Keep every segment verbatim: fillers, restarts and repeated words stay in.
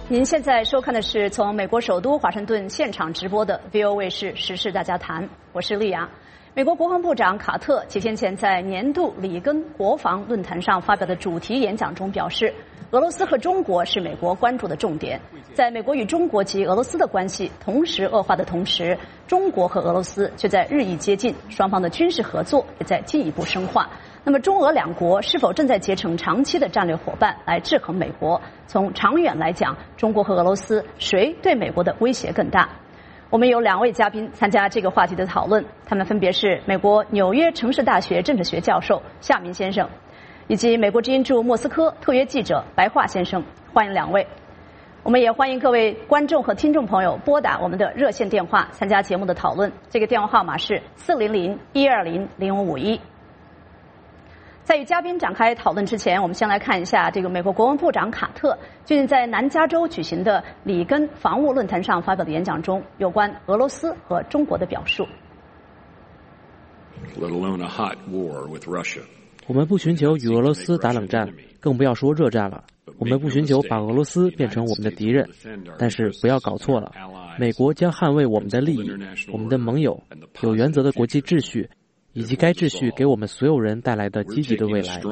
您现在收看的是从美国首都华盛顿现场直播的 V O 卫视时事大家谈，我是丽雅。美国国防部长卡特几天前在年度里根国防论坛上发表的主题演讲中表示，俄罗斯和中国是美国关注的重点。在美国与中国及俄罗斯的关系同时恶化的同时，中国和俄罗斯却在日益接近，双方的军事合作也在进一步深化。那么中俄两国是否正在结成长期的战略伙伴来制衡美国？从长远来讲，中国和俄罗斯谁对美国的威胁更大？我们有两位嘉宾参加这个话题的讨论，他们分别是美国纽约城市大学政治学教授夏明先生，以及美国之音驻莫斯科特约记者白桦先生。欢迎两位。我们也欢迎各位观众和听众朋友拨打我们的热线电话参加节目的讨论，这个电话号码是四零零一二零零五五一。在与嘉宾展开讨论之前，我们先来看一下这个美国国防部长卡特最近在南加州举行的里根防务论坛上发表的演讲中有关俄罗斯和中国的表述。 我们不寻求与俄罗斯打冷战，更不要说热战了。我们不寻求把俄罗斯变成我们的敌人，但是不要搞错了，美国将捍卫我们的利益，我们的盟友，有原则的国际秩序，以及该秩序给我们所有人带来的积极的未来。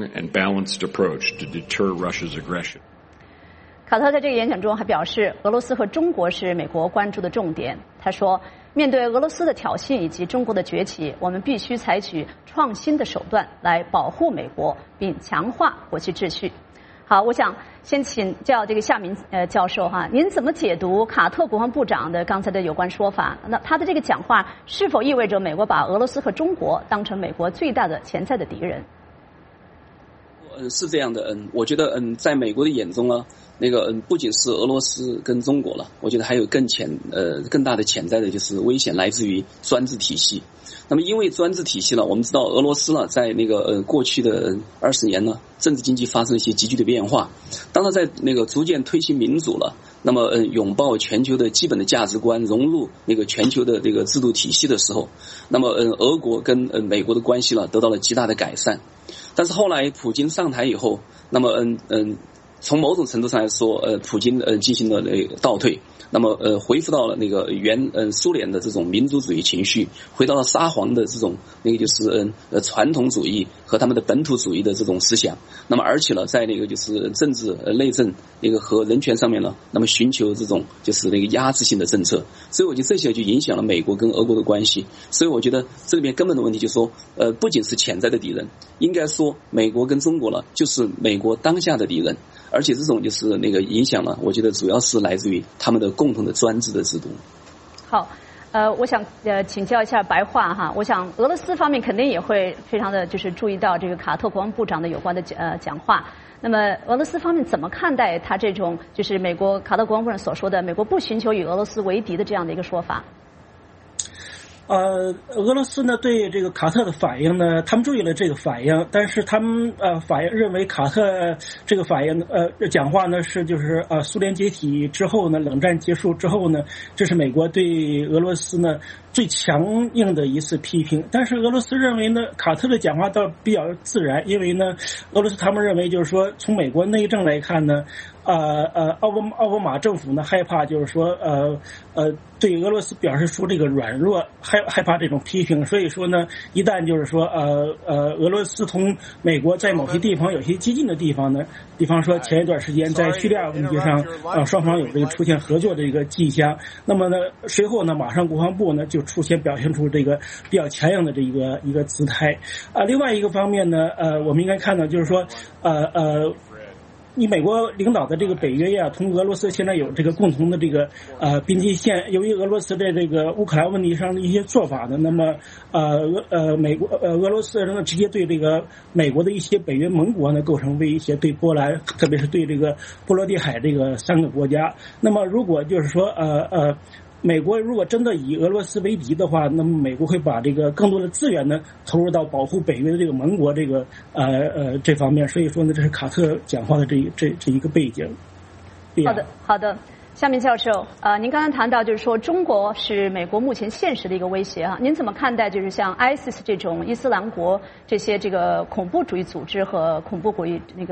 卡特在这个演讲中还表示，俄罗斯和中国是美国关注的重点。他说，面对俄罗斯的挑衅以及中国的崛起，我们必须采取创新的手段来保护美国，并强化国际秩序。好，我想先请教这个夏明呃教授哈，您怎么解读卡特国防部长的刚才的有关说法？那他的这个讲话是否意味着美国把俄罗斯和中国当成美国最大的潜在的敌人？ 嗯，是这样的，嗯，我觉得，嗯，在美国的眼中呢，那个，嗯，不仅是俄罗斯跟中国了，我觉得还有更潜，呃，更大的潜在的就是危险来自于专制体系。那么，因为专制体系呢，我们知道俄罗斯呢，在那个呃过去的二十年呢，政治经济发生了一些急剧的变化。当它在那个逐渐推行民主了，那么，嗯，拥抱全球的基本的价值观，融入那个全球的这个制度体系的时候，那么，嗯，俄国跟呃美国的关系呢，得到了极大的改善。但是后来普京上台以后，那么嗯嗯，从某种程度上来说，呃，普京呃进行了那个倒退，那么呃恢复到了那个原呃苏联的这种民族主义情绪，回到了沙皇的这种那个就是嗯呃传统主义和他们的本土主义的这种思想。那么而且呢，在那个就是政治呃内政那个和人权上面呢，那么寻求这种就是那个压制性的政策。所以我觉得这些就影响了美国跟俄国的关系。所以我觉得这里面根本的问题就是说，呃，不仅是潜在的敌人，应该说美国跟中国呢，就是美国当下的敌人。而且这种就是那个影响呢，我觉得主要是来自于他们的共同的专制的制度。 好，呃，我想呃请教一下白桦哈，我想俄罗斯方面肯定也会非常的就是注意到这个卡特国防部长的有关的呃讲话。那么俄罗斯方面怎么看待他这种就是美国卡特国防部长所说的美国不寻求与俄罗斯为敌的这样的一个说法？ 呃，俄罗斯呢对这个卡特的反应呢，他们注意了这个反应，但是他们呃反应认为卡特这个反应呃讲话呢是就是呃苏联解体之后呢，冷战结束之后呢，这是美国对俄罗斯呢最强硬的一次批评。但是俄罗斯认为呢，卡特的讲话倒比较自然，因为呢，俄罗斯他们认为就是说从美国内政来看呢，呃呃奥巴奥巴马政府呢害怕就是说呃呃对俄罗斯表示出这个软弱，害害怕这种批评，所以说呢，一旦就是说呃呃俄罗斯同美国在某些地方有些激进的地方呢，比方说前一段时间在叙利亚问题上啊双方有这个出现合作的一个迹象，那么呢随后呢马上国防部呢就出现表现出这个比较强硬的这一个一个姿态啊。另外一个方面呢，呃我们应该看到就是说呃呃。你美国领导的这个北约呀，同俄罗斯现在有这个共同的这个呃边界线。由于俄罗斯在这个乌克兰问题上的一些做法呢，那么呃俄呃美国呃俄罗斯呢直接对这个美国的一些北约盟国呢构成威胁，对波兰，特别是对这个波罗的海这个三个国家。那么如果就是说呃呃。美国如果真的以俄罗斯为敌的话，那么美国会把这个更多的资源呢投入到保护北约的这个盟国这个呃呃这方面。所以说呢，这是卡特讲话的这这这一个背景。 好的，好的。夏明教授，呃，您刚刚谈到就是说中国是美国目前现实的一个威胁啊，您怎么看待就是像 I S I S 这种伊斯兰国这些这个恐怖主义组织和恐怖主义那个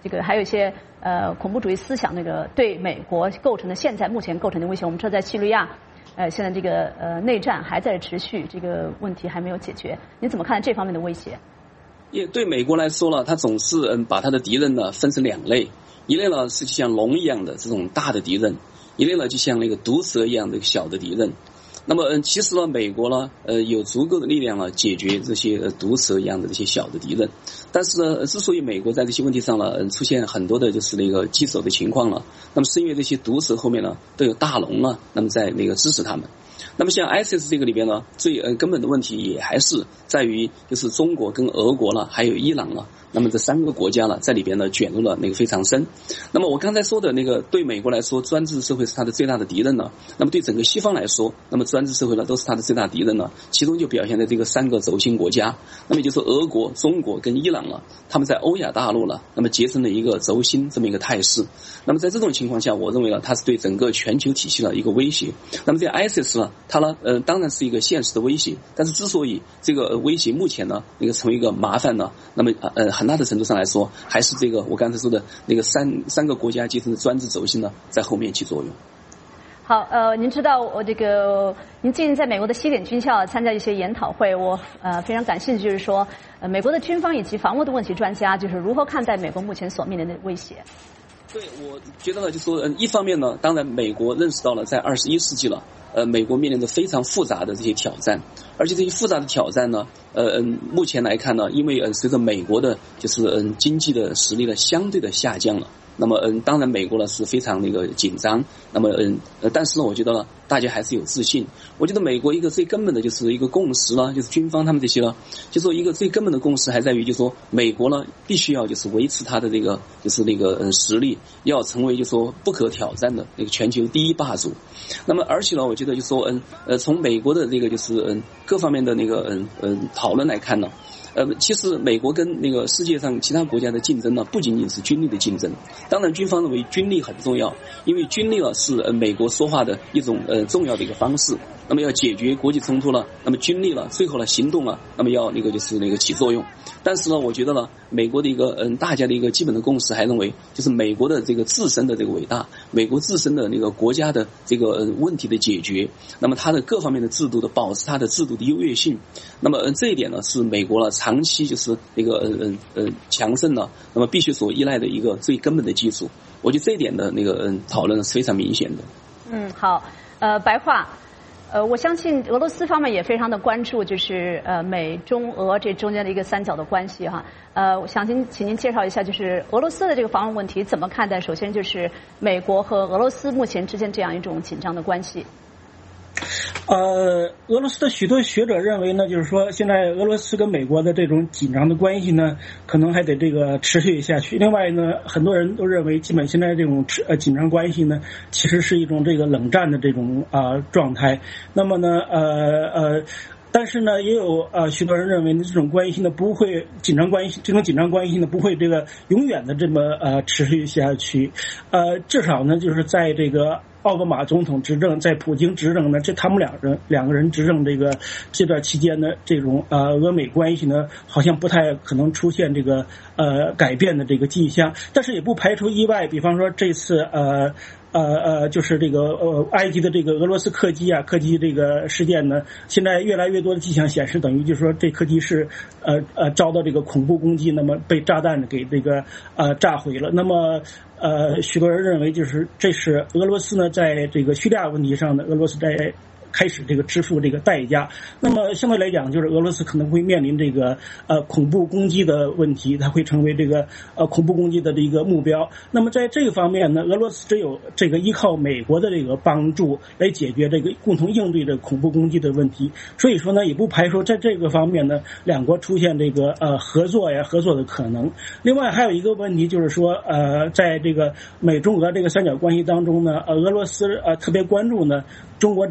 这个还有一些呃恐怖主义思想那个对美国构成的现在目前构成的威胁。我们知道在叙利亚，呃现在这个呃内战还在持续，这个问题还没有解决。你怎么看这方面的威胁？ 也对美国来说呢，它总是嗯把它的敌人呢分成两类，一类呢是就像龙一样的这种大的敌人，一类呢就像那个毒蛇一样的小的敌人。那么嗯，其实呢，美国呢，呃，有足够的力量呢，解决这些呃毒蛇一样的这些小的敌人。但是呢，之所以美国在这些问题上呢，嗯，出现很多的就是那个棘手的情况了，那么是因为这些毒蛇后面呢都有大龙呢，那么在那个支持他们。那么像 I S I S 这个里边呢，最呃根本的问题也还是在于就是中国跟俄国了，还有伊朗了。那么这三个国家呢，在里边呢卷入了那个非常深。那么我刚才说的那个，对美国来说，专制社会是它的最大的敌人呢。那么对整个西方来说，那么专制社会呢都是它的最大敌人呢。其中就表现在这个三个轴心国家，那么也就是俄国、中国跟伊朗了，他们在欧亚大陆了，那么结成了一个轴心这么一个态势。那么在这种情况下，我认为呢，它是对整个全球体系的一个威胁。那么这 I S I S 呢，它呢，呃，当然是一个现实的威胁，但是之所以这个威胁目前呢，那个成为一个麻烦呢，那么呃。很大的程度上来说，还是这个我刚才说的那个三三个国家结成的专制轴心呢，在后面起作用。 好，呃，您知道我这个，您最近在美国的西点军校参加一些研讨会，我呃非常感兴趣，就是说，呃，美国的军方以及防务的问题专家，就是如何看待美国目前所面临的威胁？ 对，我觉得呢，就说，嗯，一方面呢，当然美国认识到了在二十一世纪了，呃，美国面临着非常复杂的这些挑战，而且这些复杂的挑战呢，呃，嗯，目前来看呢，因为呃，随着美国的就是嗯经济的实力呢相对的下降了。那么嗯，当然美国呢是非常那个紧张，那么嗯呃，但是呢，我觉得呢，大家还是有自信。我觉得美国一个最根本的就是一个共识呢，就是军方他们这些呢，就说一个最根本的共识还在于，就是说美国呢必须要就是维持它的这个就是那个嗯实力，要成为就是说不可挑战的那个全球第一霸主。那么而且呢，我觉得就是说嗯呃，从美国的这个就是嗯各方面的那个嗯嗯讨论来看呢。呃，其实美国跟那个世界上其他国家的竞争呢，不仅仅是军力的竞争。当然，军方认为军力很重要，因为军力呢是呃美国说话的一种呃重要的一个方式。那么要解决国际冲突了，那么军力了，最后呢行动了，那么要那个就是那个起作用。但是呢，我觉得呢，美国的一个嗯大家的一个基本的共识还认为，就是美国的这个自身的这个伟大，美国自身的那个国家的这个呃问题的解决，那么它的各方面的制度的保持它的制度的优越性。那么这一点呢，是美国呢长期就是那个呃呃强盛呢，那么必须所依赖的一个最根本的基础。我觉得这一点的那个嗯讨论是非常明显的。嗯， 好，呃，白话。呃，我相信俄罗斯方面也非常的关注，就是呃美中俄这中间的一个三角的关系哈。呃，我想请请您介绍一下，就是俄罗斯的这个防务问题怎么看待？首先就是美国和俄罗斯目前之间这样一种紧张的关系。 呃，俄罗斯的许多学者认为呢，就是说现在俄罗斯跟美国的这种紧张的关系呢，可能还得这个持续下去。另外呢，很多人都认为，基本现在这种呃紧张关系呢，其实是一种这个冷战的这种啊、呃、状态。那么呢，呃呃。但是呢，也有呃许多人认为呢，这种关系呢不会紧张关系，这种紧张关系呢不会这个永远的这么呃持续下去，呃至少呢就是在这个奥巴马总统执政，在普京执政呢，这他们两人两个人执政这个这段期间呢，这种呃俄美关系呢好像不太可能出现这个呃改变的这个迹象，但是也不排除意外，比方说这次呃。呃呃，就是这个呃，埃及的这个俄罗斯客机啊，客机这个事件呢，现在越来越多的迹象显示，等于就是说这客机是呃呃遭到这个恐怖攻击，那么被炸弹给这个呃炸毁了。那么呃，许多人认为就是这是俄罗斯呢在这个叙利亚问题上呢，俄罗斯在开始这个支付这个代价。那么相对来讲，就是俄罗斯可能会面临这个呃恐怖攻击的问题，它会成为这个呃恐怖攻击的这个目标。那么在这个方面呢，俄罗斯只有这个依靠美国的这个帮助来解决这个共同应对这恐怖攻击的问题。所以说呢，也不排除在这个方面呢，两国出现这个呃合作呀合作的可能。另外还有一个问题就是说，呃，在这个美中俄这个三角关系当中呢，呃，俄罗斯呃特别关注呢中国这个军事力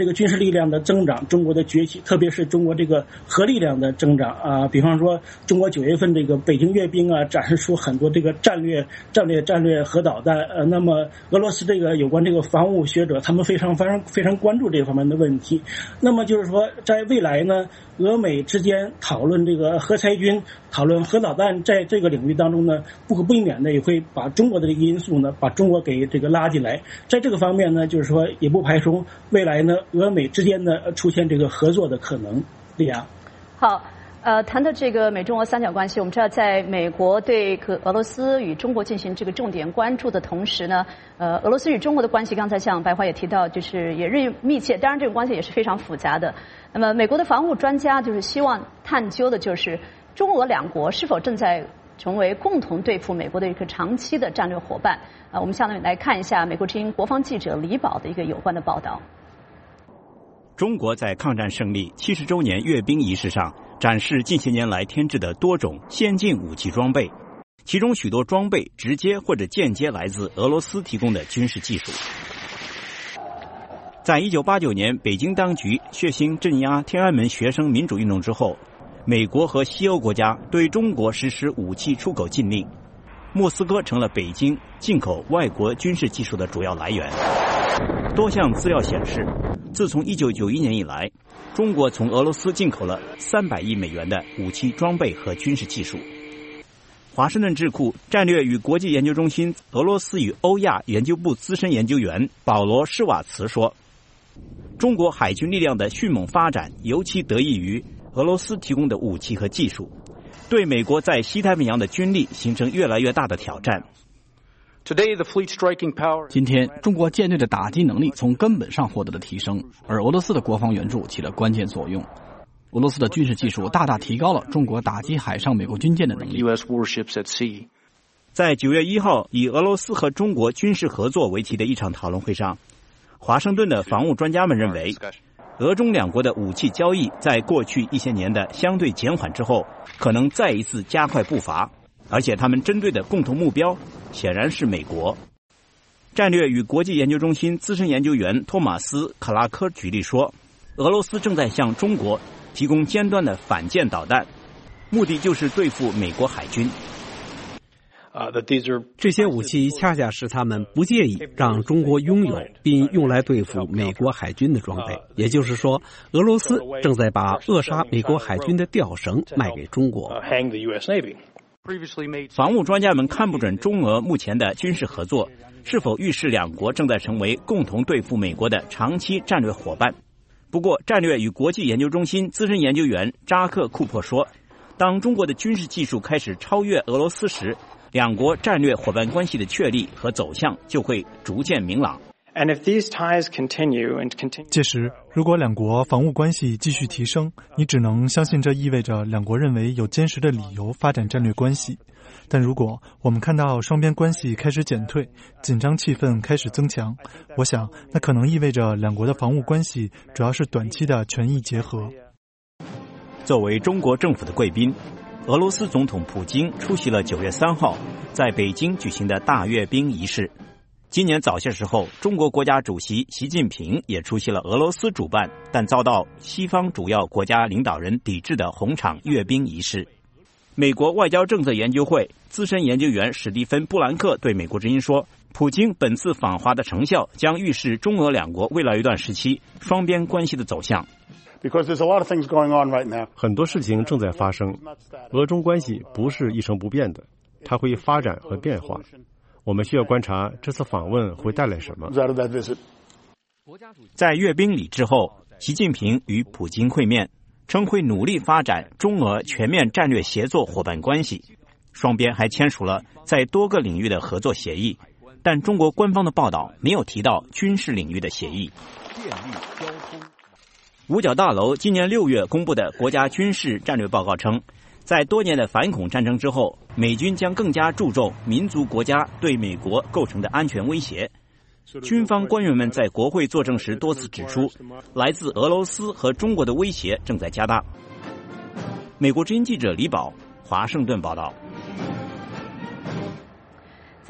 力量的增长，中国的崛起，特别是中国这个核力量的增长啊。比方说，中国九月份这个北京阅兵啊，展示出很多这个战略、战略、战略核导弹。呃，那么俄罗斯这个有关这个防务学者，他们非常非常非常关注这方面的问题。那么就是说，在未来呢，俄美之间讨论这个核裁军、讨论核导弹，在这个领域当中呢，不可避免的也会把中国的这个因素呢，把中国给这个拉进来。在这个方面呢，就是说也不排除未来呢，俄美之间呢出现这个合作的可能。李阳， 好。呃，谈到这个美中俄三角关系，我们知道，在美国对俄罗斯与中国进行这个重点关注的同时呢，呃，俄罗斯与中国的关系，刚才像白华也提到，就是也日益密切。当然，这个关系也是非常复杂的。那么，美国的防务专家就是希望探究的就是中俄两国是否正在成为共同对付美国的一个长期的战略伙伴。啊、呃，我们下面来看一下美国之音国防记者李宝的一个有关的报道。 中国在抗战胜利七十周年阅兵仪式上展示近些年来添置的多种先进武器装备，其中许多装备直接或者间接来自俄罗斯提供的军事技术。在一九八九年北京当局血腥镇压天安门学生民主运动之后，美国和西欧国家对中国实施武器出口禁令，莫斯科成了北京进口外国军事技术的主要来源。多项资料显示，自从一九九一年以来，中国从俄罗斯进口了三百亿美元的武器装备和军事技术。华盛顿智库战略与国际研究中心俄罗斯与欧亚研究部资深研究员保罗·施瓦茨说，中国海军力量的迅猛发展尤其得益于俄罗斯提供的武器和技术，对美国在西太平洋的军力形成越来越大的挑战。 今天，中国舰队的打击能力从根本上获得了提升，而俄罗斯的国防援助起了关键作用。俄罗斯的军事技术大大提高了中国打击海上美国军舰的能力。 在九月一号以俄罗斯和中国军事合作为题的一场讨论会上，华盛顿的防务专家们认为，俄中两国的武器交易在过去一些年的相对减缓之后，可能再一次加快步伐，而且他们针对的共同目标显然是美国。战略与国际研究中心资深研究员托马斯·卡拉科举例说，俄罗斯正在向中国提供尖端的反舰导弹，目的就是对付美国海军。 这些武器恰恰是他们不介意让中国拥有并用来对付美国海军的装备，也就是说，俄罗斯正在把扼杀美国海军的吊绳卖给中国。 防务专家们看不准中俄目前的军事合作是否预示两国正在成为共同对付美国的长期战略伙伴。不过，战略与国际研究中心资深研究员扎克·库珀说，当中国的军事技术开始超越俄罗斯时，两国战略伙伴关系的确立和走向就会逐渐明朗。 届时，如果两国防务关系继续提升，你只能相信这意味着两国认为有坚实的理由发展战略关系。但如果我们看到双边关系开始减退，紧张气氛开始增强，我想那可能意味着两国的防务关系主要是短期的权益结合。 作为中国政府的贵宾，俄罗斯总统普京出席了九月三号在北京举行的大阅兵仪式。今年早些时候，中国国家主席习近平也出席了俄罗斯主办但遭到西方主要国家领导人抵制的红场阅兵仪式。美国外交政策研究会资深研究员史蒂芬·布兰克对美国之音说，普京本次访华的成效将预示中俄两国未来一段时期双边关系的走向。 很多事情正在发生，俄中关系不是一成不变的，它会发展和变化。我们需要观察这次访问会带来什么。 在阅兵礼之后，习近平与普京会面，称会努力发展中俄全面战略协作伙伴关系。双边还签署了在多个领域的合作协议，但中国官方的报道没有提到军事领域的协议。五角大楼今年六月公布的国家军事战略报告称，在多年的反恐战争之后，美军将更加注重民族国家对美国构成的安全威胁。军方官员们在国会作证时多次指出，来自俄罗斯和中国的威胁正在加大。美国之音记者李宝，华盛顿报道。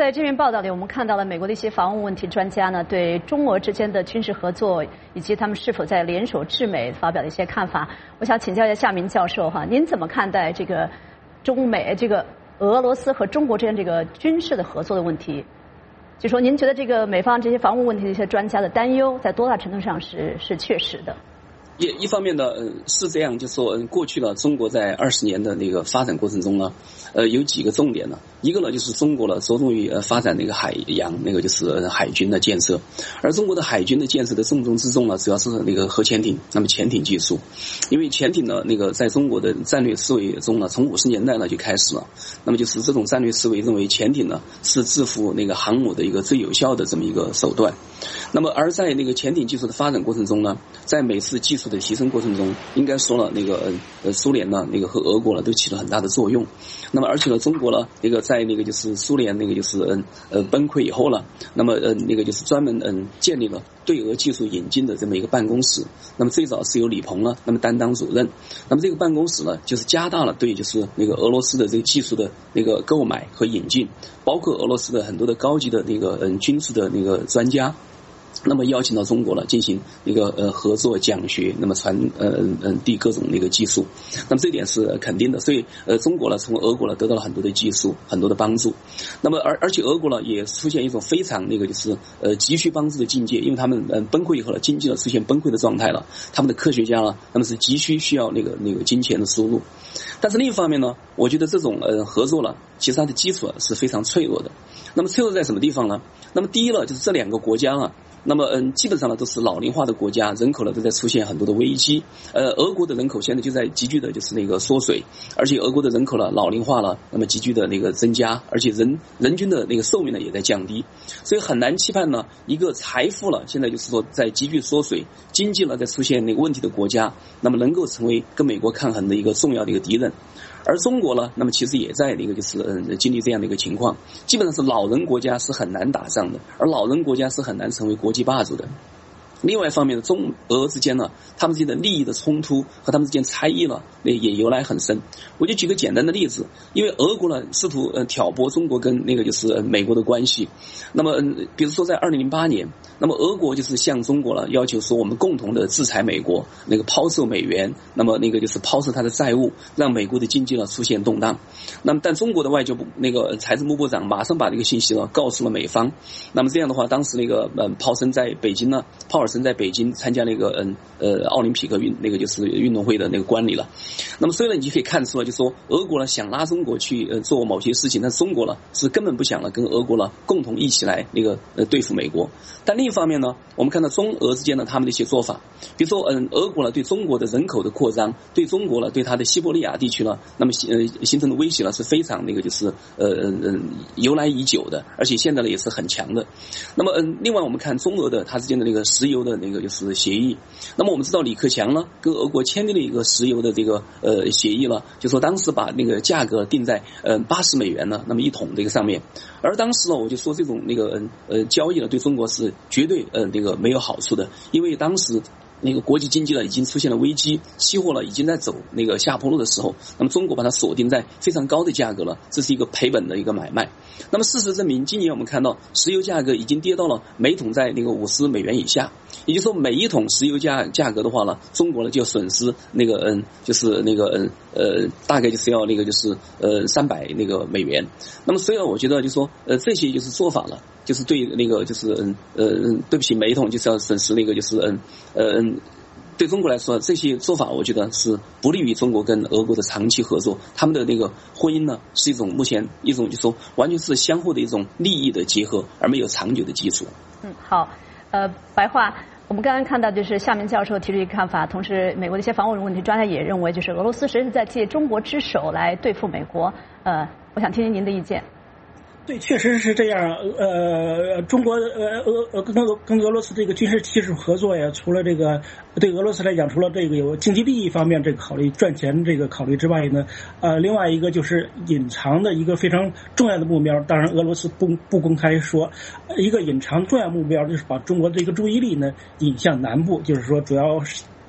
在这篇报道里，我们看到了美国的一些防务问题专家呢，对中俄之间的军事合作以及他们是否在联手制美发表了一些看法。我想请教一下夏明教授哈，您怎么看待这个中美这个俄罗斯和中国之间这个军事的合作的问题？就说您觉得这个美方这些防务问题的一些专家的担忧，在多大程度上是是确实的？ 一一方面呢，呃，是这样，就说，嗯，过去呢，中国在二十年的那个发展过程中呢，呃，有几个重点呢。一个呢，就是中国呢着重于呃发展那个海洋，那个就是海军的建设，而中国的海军的建设的重中之重呢，主要是那个核潜艇，那么潜艇技术，因为潜艇呢，那个在中国的战略思维中呢，从五十年代呢就开始了，那么就是这种战略思维认为潜艇呢是制服那个航母的一个最有效的这么一个手段。那么而在那个潜艇技术的发展过程中呢，在每次技术的提升过程中，应该说了那个呃苏联呢，那个和俄国呢都起了很大的作用。那么而且呢，中国呢那个在那个就是苏联那个就是嗯呃崩溃以后了，那么呃那个就是专门嗯建立了对俄技术引进的这么一个办公室。那么最早是由李鹏呢那么担当主任。那么这个办公室呢，就是加大了对就是那个俄罗斯的这个技术的那个购买和引进，包括俄罗斯的很多的高级的那个嗯军事的那个专家。那么邀请到中国了，进行一个呃合作讲学，那么传呃嗯递各种那个技术，那么这点是肯定的。所以呃中国呢从俄国呢得到了很多的技术，很多的帮助。那么而而且俄国呢也出现一种非常那个就是呃急需帮助的境界，因为他们呃崩溃以后了，经济呢出现崩溃的状态了，他们的科学家呢那么是急需需要那个那个金钱的输入。但是另一方面呢，我觉得这种呃合作呢，其实它的基础是非常脆弱的。那么脆弱在什么地方呢？那么第一呢，就是这两个国家啊。那么嗯，基本上呢都是老龄化的国家，人口呢都在出现很多的危机。呃，俄国的人口现在就在急剧的就是那个缩水，而且俄国的人口呢老龄化了，那么急剧的那个增加，而且人人均的那个寿命呢也在降低，所以很难期盼呢一个财富了现在就是说在急剧缩水，经济呢在出现那个问题的国家，那么能够成为跟美国抗衡的一个重要的一个敌人。而中国呢，那么其实也在那个就是嗯经历这样的一个情况，基本上是老人国家是很难打仗的，而老人国家是很难成为国际霸主的。另外一方面呢，中俄之间呢，他们之间的利益的冲突和他们之间差异呢，也由来很深。我就举个简单的例子，因为俄国呢试图呃挑拨中国跟那个就是呃美国的关系。那么嗯，比如说在二零零八年，那么俄国就是向中国了要求说我们共同的制裁美国，那个抛售美元，那么那个就是抛售它的债务，让美国的经济呢出现动荡。那么但中国的外交部那个财政部部长马上把这个信息呢告诉了美方。那么这样的话，当时那个呃鲍森在北京呢，鲍尔森在北京参加那个嗯呃奥林匹克运那个就是运动会的那个观礼了。那么所以呢，你就可以看出来，就说俄国呢想拉中国去呃做某些事情，但是中国呢是根本不想了跟俄国呢共同一起来那个呃对付美国。但另一方面呢，我们看到中俄之间的他们的一些做法，比如说嗯俄国呢对中国的人口的扩张，对中国呢对它的西伯利亚地区呢，那么呃形成的威胁呢是非常那个就是呃嗯由来已久的，而且现在呢也是很强的。那么嗯另外我们看中俄的它之间的那个石油的那个就是协议，那么我们知道李克强呢跟俄国签订了一个石油的这个呃协议了，就说当时把那个价格定在呃八十美元呢那么一桶这个上面，而当时呢我就说这种那个呃交易呢对中国是绝对呃那个没有好处的，因为当时那个国际经济呢已经出现了危机，期货呢已经在走那个下坡路的时候，那么中国把它锁定在非常高的价格了，这是一个赔本的一个买卖。那么事实证明，今年我们看到石油价格已经跌到了每桶在那个五十美元以下，也就是说每一桶石油价价格的话呢，中国呢就损失那个嗯就是那个嗯呃大概就是要那个就是呃三百那个美元。那么所以我觉得就说呃这些就是做法了，就是对那个就是嗯呃对不起每一桶就是要损失那个就是嗯呃嗯。对中国来说，这些做法我觉得是不利于中国跟俄国的长期合作。他们的那个婚姻呢，是一种目前一种就说完全是相互的一种利益的结合，而没有长久的基础。 嗯，好，呃，白话，我们刚刚看到就是夏明教授提出一个看法，同时美国的一些防务问题专家也认为，就是俄罗斯实际是在借中国之手来对付美国。呃，我想听听您的意见。 对，确实是这样。呃，中国呃俄呃跟俄跟俄罗斯这个军事技术合作呀，除了这个对俄罗斯来讲，除了这个有经济利益方面这个考虑、赚钱这个考虑之外呢，呃，另外一个就是隐藏的一个非常重要的目标。当然，俄罗斯不不公开说，一个隐藏重要目标就是把中国的这个注意力呢引向南部，就是说主要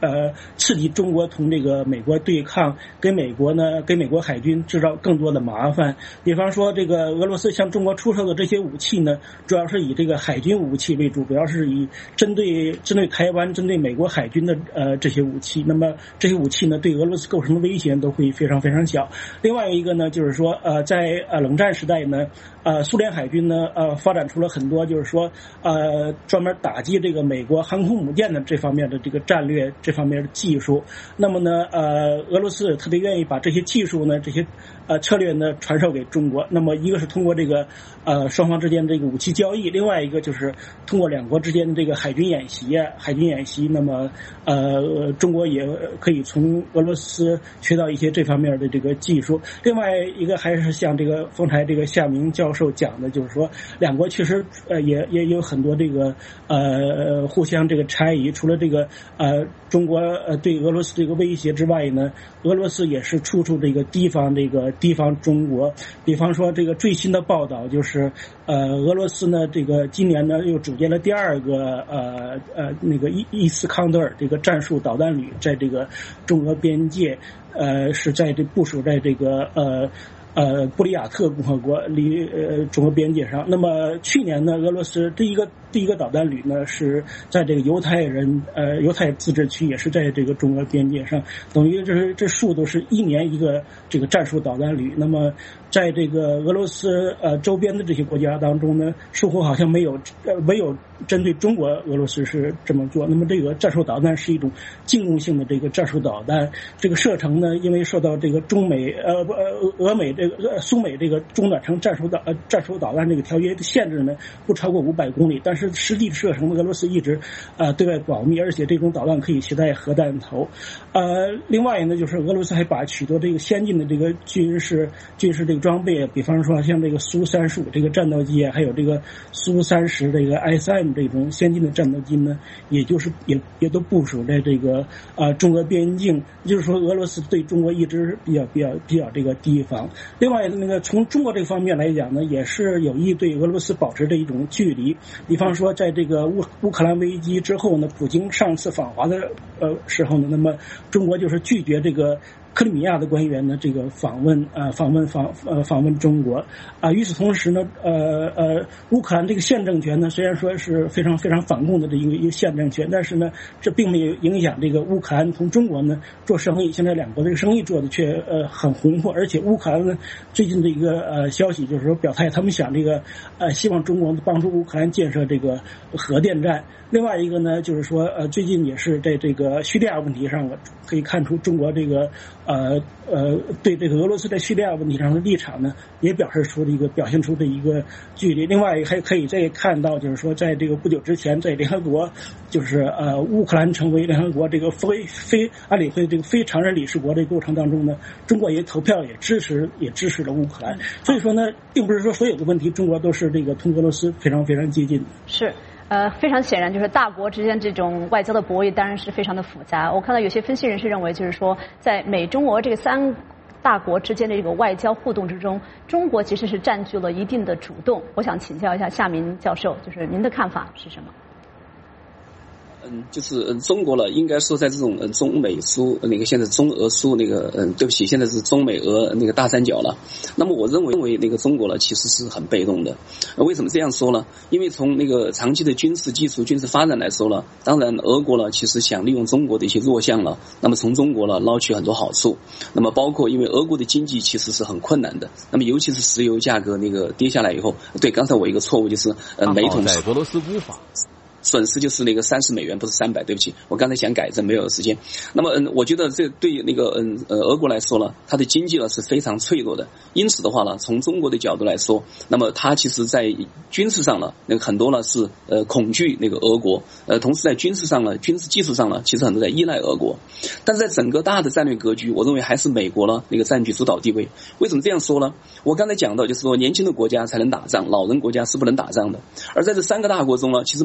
呃刺激中国同这个美国对抗，给美国呢给美国海军制造更多的麻烦。比方说这个俄罗斯向中国出售的这些武器呢，主要是以这个海军武器为主，主要是以针对针对台湾、针对美国海军的呃这些武器。那么这些武器呢，对俄罗斯构成的威胁都会非常非常小。另外一个呢，就是说呃在呃冷战时代呢，呃苏联海军呢呃发展出了很多就是说呃专门打击这个美国航空母舰的这方面的这个战略这方面的技术。那么呢呃俄罗斯特别愿意把这些技术呢这些呃策略呢传授给中国。那么一个是通过这个呃双方之间的这个武器交易，另外一个就是通过两国之间的这个海军演习啊海军演习。那么呃中国也可以从俄罗斯学到一些这方面的这个技术。另外一个还是像这个丰台这个夏明教授讲的，就是说两国确实呃也也有很多这个呃互相这个差异。除了这个呃中国呃对俄罗斯这个威胁之外呢，俄罗斯也是处处这个提防这个提防中国。比方说这个最新的报道就是呃俄罗斯呢这个今年呢又组建了第二个呃呃那个伊伊斯康德尔这个战术导弹旅，在这个中俄边界呃是在这部署在这个呃呃布里亚特共和国离呃中俄边界上。那么去年呢，俄罗斯第一个第一个导弹旅呢是在这个犹太人呃犹太自治区，也是在这个中俄边界上，等于这是这数都是一年一个这个战术导弹旅。那么在这个俄罗斯呃周边的这些国家当中呢，似乎好像没有呃没有针对中国俄罗斯是这么做。那么这个战术导弹是一种进攻性的这个战术导弹，这个射程呢，因为受到这个中美呃呃俄美这个苏美这个中短程战术导呃战术导弹这个条约的限制呢，不超过五百公里，但是实际射程俄罗斯一直呃对外保密，而且这种导弹可以携带核弹头。呃，另外呢，就是俄罗斯还把许多这个先进的这个军事军事这个装备，比方说像这个苏三十五这个战斗机啊，还有这个苏三十这个 S M 这种先进的战斗机呢，也就是也也都部署在这个呃中俄边境。就是说，俄罗斯对中国一直比较比较比较这个提防。另外，那个从中国这方面来讲呢，也是有意对俄罗斯保持这一种距离。比方说，在这个乌乌克兰危机之后呢，普京上次访华的呃时候呢，那么中国就是拒绝这个克里米亚的官员呢，这个访问呃访问访呃访问中国啊、呃。与此同时呢，呃呃，乌克兰这个现政权呢，虽然说是非常非常反共的这一个一个现政权，但是呢，这并没有影响这个乌克兰同中国呢做生意。现在两国这个生意做的却呃很红火，而且乌克兰呢最近的一个呃消息就是说表态，他们想这个呃希望中国帮助乌克兰建设这个核电站。另外一个呢，就是说呃最近也是在这个叙利亚问题上，我可以看出中国这个呃呃对这个俄罗斯在叙利亚问题上的立场呢，也表示出了一个表现出的一个距离。另外还可以再看到，就是说在这个不久之前，在联合国就是呃乌克兰成为联合国这个非非安理会这个非常任理事国的过程当中呢，中国也投票也支持也支持了乌克兰。所以说呢，并不是说所有的问题中国都是这个同俄罗斯非常非常接近的。 是。呃，非常显然，就是大国之间这种外交的博弈，当然是非常的复杂。我看到有些分析人士认为，就是说，在美中俄这个三大国之间的这个外交互动之中，中国其实是占据了一定的主动。我想请教一下夏明教授，就是您的看法是什么？ 嗯，就是嗯，中国了，应该说在这种嗯中美苏那个现在中俄苏那个嗯，对不起，现在是中美俄那个大三角了。那么我认为，认为那个中国了其实是很被动的。为什么这样说呢？因为从那个长期的军事技术、军事发展来说了，当然俄国了其实想利用中国的一些弱项了，那么从中国了捞取很多好处。那么包括因为俄国的经济其实是很困难的，那么尤其是石油价格那个跌下来以后，对，刚才我一个错误就是呃每桶在俄罗斯无法。 损失就是那个三十美元，不是三百，对不起，我刚才想改正，没有时间。那么，嗯，我觉得这对那个嗯呃俄国来说呢，它的经济呢是非常脆弱的。因此的话呢，从中国的角度来说，那么它其实在军事上呢，那个很多呢是呃恐惧那个俄国，呃，同时在军事上呢，军事技术上呢，其实很多在依赖俄国。但是在整个大的战略格局，我认为还是美国呢那个占据主导地位。为什么这样说呢？我刚才讲到，就是说年轻的国家才能打仗，老人国家是不能打仗的。而在这三个大国中呢，其实美国的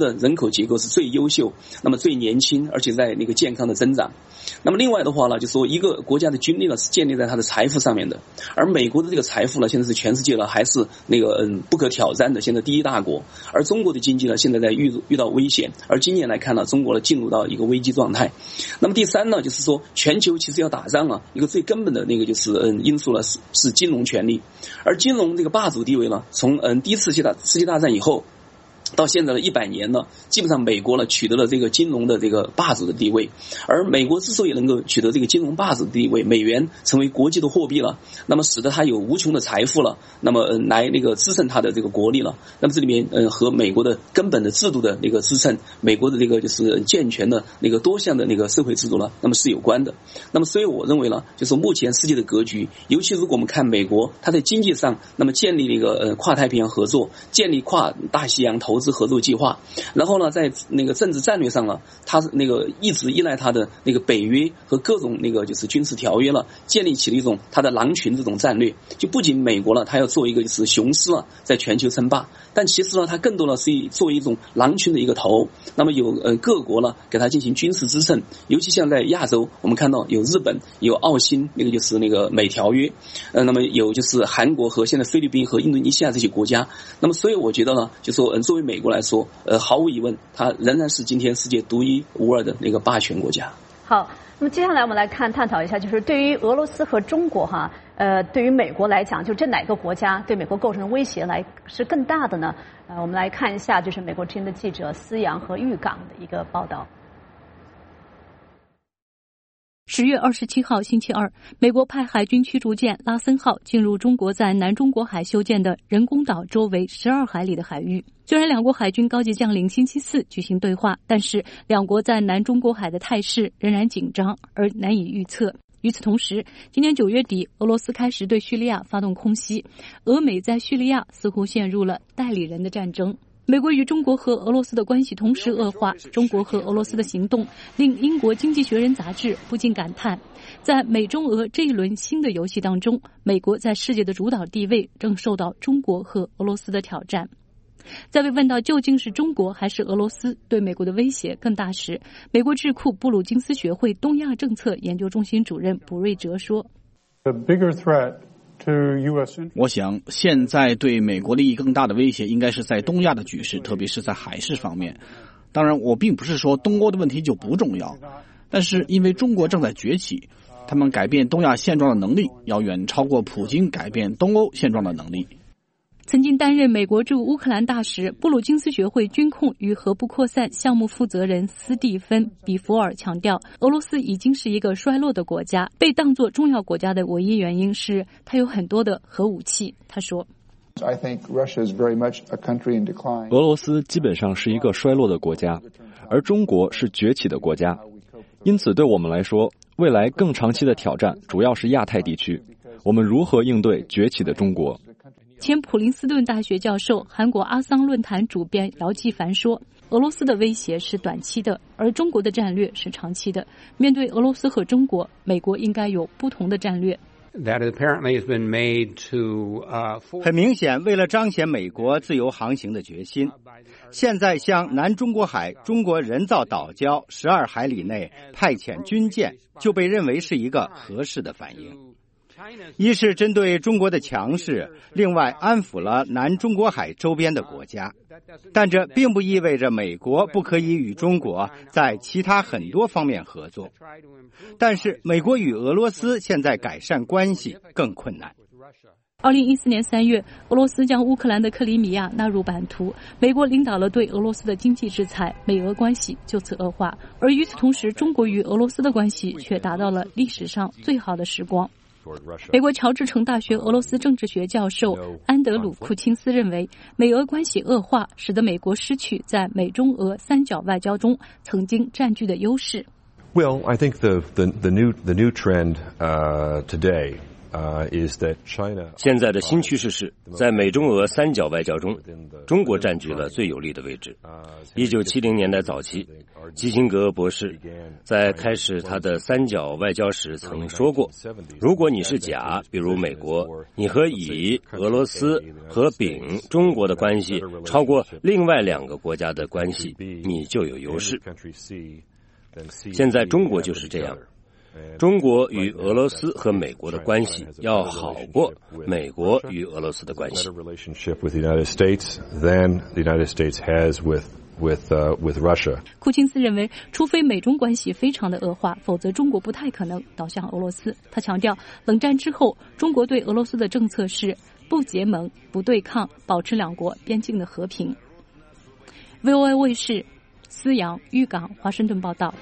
的人口结构是最优秀，那么最年轻，而且在那个健康的增长。那么另外的话呢，就说一个国家的军力呢是建立在它的财富上面的，而美国的这个财富呢，现在是全世界呢还是那个嗯不可挑战的，现在第一大国。而中国的经济呢，现在在遇遇到危险，而今年来看呢，中国呢进入到一个危机状态。那么第三呢，就是说全球其实要打仗啊，一个最根本的那个就是嗯因素呢是是金融权力，而金融这个霸主地位呢，从嗯第一次世界大世界大战以后。到现在的一百年呢，基本上美国呢取得了这个金融的这个霸主的地位，而美国之所以能够取得这个金融霸主的地位，美元成为国际的货币了，那么使得它有无穷的财富了，那么、呃、来那个支撑它的这个国力了。那么这里面呃和美国的根本的制度的那个支撑，美国的这个就是健全的那个多项的那个社会制度呢，那么是有关的。那么所以我认为呢，就是目前世界的格局，尤其如果我们看美国，它在经济上那么建立了一个呃跨太平洋合作，建立跨大西洋投资合作计划，然后呢，在那个政治战略上呢，它那个一直依赖它的那个北约和各种那个就是军事条约了，建立起了一种它的狼群这种战略。就不仅美国了，它要做一个就是雄狮了，在全球称霸，但其实呢，它更多的是作为一种狼群的一个头。那么有呃各国呢给它进行军事支撑，尤其像在亚洲，我们看到有日本，有澳新，那个就是那个美条约，呃，那么有就是韩国和现在菲律宾和印度尼西亚这些国家。那么所以我觉得呢，就说嗯，作为美国来说，呃，毫无疑问，它仍然是今天世界独一无二的那个霸权国家。 好，那么接下来我们来看探讨一下，就是对于俄罗斯和中国哈，呃，对于美国来讲，就这哪个国家对美国构成的威胁来是更大的呢？呃，我们来看一下，就是美国之音的记者思阳和玉港的一个报道。 十月二十七号星期二，美国派海军驱逐舰拉森号进入中国在南中国海修建的人工岛周围十二海里的海域。虽然两国海军高级将领星期四举行对话，但是两国在南中国海的态势仍然紧张而难以预测。与此同时，今年九月底，俄罗斯开始对叙利亚发动空袭，俄美在叙利亚似乎陷入了代理人的战争。美国与中国和俄罗斯的关系同时恶化，中国和俄罗斯的行动令英国经济学人杂志不禁感叹，在美中俄这一轮新的游戏当中，美国在世界的主导地位正受到中国和俄罗斯的挑战。在被问到究竟是中国还是俄罗斯对美国的威胁更大时，美国智库布鲁金斯学会东亚政策研究中心主任卜瑞哲说， The bigger threat 我想现在对美国利益更大的威胁应该是在东亚的局势，特别是在海事方面。当然，我并不是说东欧的问题就不重要，但是因为中国正在崛起，他们改变东亚现状的能力要远超过普京改变东欧现状的能力。 曾经担任美国驻乌克兰大使、布鲁金斯学会军控与核不扩散项目负责人斯蒂芬·比弗尔强调，俄罗斯已经是一个衰落的国家，被当作重要国家的唯一原因是它有很多的核武器。他说， 俄罗斯基本上是一个衰落的国家，而中国是崛起的国家，因此对我们来说，未来更长期的挑战主要是亚太地区，我们如何应对崛起的中国。 前普林斯顿大学教授、韩国阿桑论坛主编姚继凡说，俄罗斯的威胁是短期的，而中国的战略是长期的。面对俄罗斯和中国，美国应该有不同的战略。 很明显，为了彰显美国自由航行的决心，现在向南中国海中国人造岛礁十二海里内派遣军舰，就被认为是一个合适的反应。一是针对中国的强势，另外安抚了南中国海周边的国家，但这并不意味着美国不可以与中国在其他很多方面合作。但是美国与俄罗斯现在改善关系更困难。 二零一四年三月，俄罗斯将乌克兰的克里米亚纳入版图，美国领导了对俄罗斯的经济制裁，美俄关系就此恶化。而与此同时，中国与俄罗斯的关系却达到了历史上最好的时光。美国乔治城大学俄罗斯政治学教授安德鲁库钦斯认为，美俄关系恶化使得美国失去在美中俄三角外交中曾经占据的优势。 Well, I think the the the new the new trend uh, today 现在的新趋势是在美中俄三角外交中，中国占据了最有利的位置。一九七零年代早期，基辛格博士在开始他的三角外交时曾说过，如果你是甲，比如美国，你和乙、俄罗斯和丙、中国的关系超过另外两个国家的关系，你就有优势。现在中国就是这样，中国与俄罗斯和美国的关系要好过美国与俄罗斯的关系。 With, uh, with Russia. 库钦斯认为，除非美中关系非常的恶化，否则中国不太可能倒向俄罗斯。他强调，冷战之后，中国对俄罗斯的政策是不结盟、不对抗，保持两国边境的和平。V O A 卫视思阳、玉港、华盛顿报道。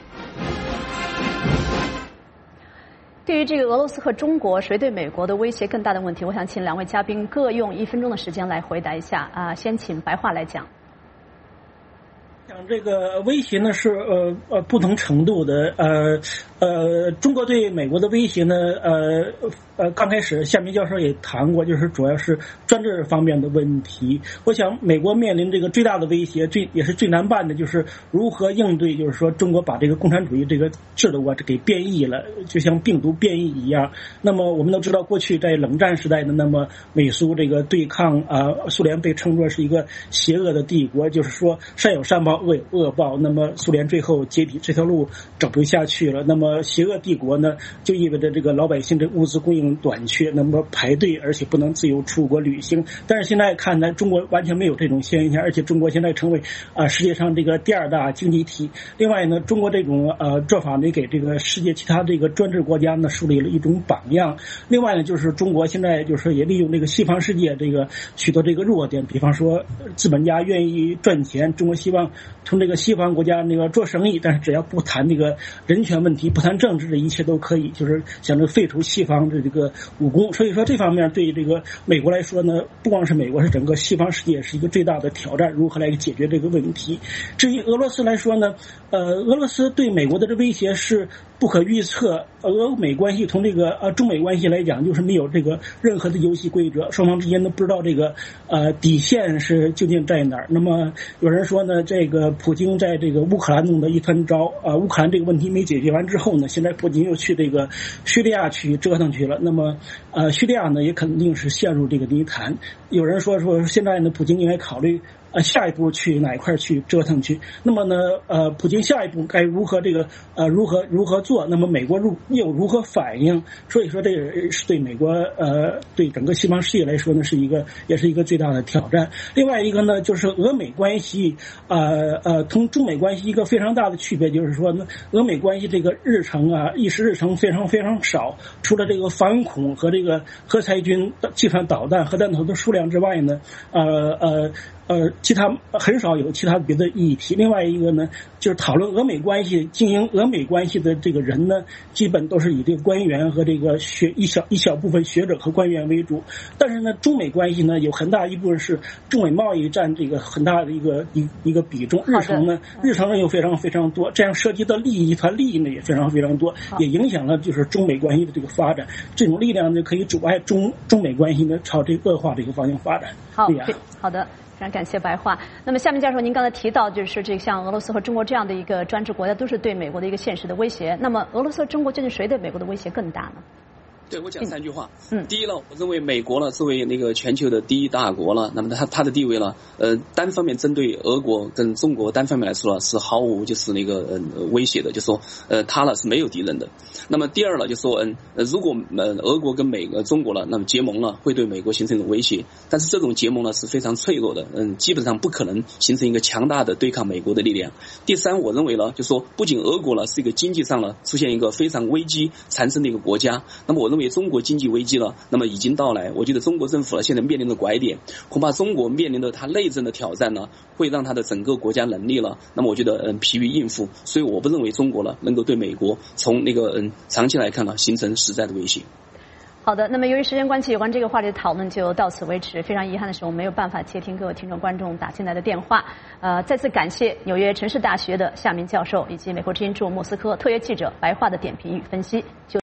对于这个俄罗斯和中国谁对美国的威胁更大的问题，我想请两位嘉宾各用一分钟的时间来回答一下。啊，先请白话来讲。 讲这个威胁呢是呃呃不同程度的，呃呃中国对美国的威胁呢呃呃刚开始夏明教授也谈过，就是主要是专制方面的问题。我想美国面临这个最大的威胁，最也是最难办的，就是如何应对，就是说中国把这个共产主义这个制度啊给变异了，就像病毒变异一样。那么我们都知道，过去在冷战时代的那么美苏这个对抗啊，苏联被称作是一个邪恶的帝国，就是说善有善报恶有恶报，那么苏联最后解体这条路走不下去了。那么邪恶帝国呢，就意味着这个老百姓的物资供应短缺，那么排队，而且不能自由出国旅行。但是现在看呢，中国完全没有这种现象，而且中国现在成为啊、呃、世界上这个第二大经济体。另外呢，中国这种呃做法呢，给这个世界其他这个专制国家呢树立了一种榜样。另外呢，就是中国现在就是也利用这个西方世界这个许多这个弱点，比方说资本家愿意赚钱，中国希望从这个西方国家那个做生意，但是只要不谈这个人权问题，不谈政治的一切都可以，就是想着废除西方的这个武功。所以说这方面对这个美国来说呢，不光是美国，是整个西方世界是一个最大的挑战，如何来解决这个问题。至于俄罗斯来说呢，呃，俄罗斯对美国的这威胁是不可预测。俄美关系从这个呃中美关系来讲，就是没有这个任何的游戏规则，双方之间都不知道这个呃底线是究竟在哪儿。那么有人说呢，这个普京在这个乌克兰弄的一团糟，啊、呃，乌克兰这个问题没解决完之后呢，现在普京又去这个叙利亚去折腾去了。那么呃叙利亚呢也肯定是陷入这个泥潭。有人说说现在呢，普京应该考虑呃，下一步去哪一块去折腾去？那么呢，呃，普京下一步该如何这个呃如何如何做？那么美国如又如何反应？所以说，这个是对美国呃对整个西方世界来说呢，是一个也是一个最大的挑战。另外一个呢，就是俄美关系呃呃同中美关系一个非常大的区别，就是说呢，俄美关系这个日程啊，议事日程非常非常少，除了这个反恐和这个核裁军、计算导弹、核弹头的数量之外呢，呃呃。呃，其他很少有其他别的议题。另外一个呢，就是讨论俄美关系、经营俄美关系的这个人呢，基本都是以这个官员和这个学一小一小部分学者和官员为主。但是呢，中美关系呢，有很大一部分是中美贸易占这个很大的一个一一个比重。日程呢，日程呢又非常非常多，这样涉及的利益集团利益呢也非常非常多，也影响了就是中美关系的这个发展。这种力量呢，可以阻碍中中美关系呢朝这个恶化这个方向发展。 好，好的。非常感谢白话。那么，夏明教授，您刚才提到，就是这个像俄罗斯和中国这样的一个专制国家，都是对美国的一个现实的威胁。那么，俄罗斯和中国究竟谁对美国的威胁更大呢？ 对，我讲三句话。嗯，第一呢，我认为美国呢作为那个全球的第一大国了，那么它它的地位呢，呃，单方面针对俄国跟中国单方面来说呢，是毫无就是那个呃威胁的，就说呃它呢是没有敌人的。那么第二呢，就说嗯呃如果呃俄国跟美呃中国呢，那么结盟了会对美国形成一种威胁，但是这种结盟呢是非常脆弱的，嗯，基本上不可能形成一个强大的对抗美国的力量。第三，我认为呢，就说不仅俄国呢是一个经济上呢出现一个非常危机缠身的一个国家，那么我认为中国经济危机呢，那么已经到来。我觉得中国政府呢现在面临的拐点，恐怕中国面临的它内政的挑战呢，会让它的整个国家能力了，那么我觉得嗯疲于应付。所以我不认为中国呢能够对美国从那个嗯长期来看呢形成实在的威胁。 好的，那么由于时间关系，有关这个话题的讨论就到此为止。非常遗憾的是，我们没有办法接听各位听众观众打进来的电话。呃，再次感谢纽约城市大学的夏明教授以及美国之音驻莫斯科特约记者白话的点评与分析。就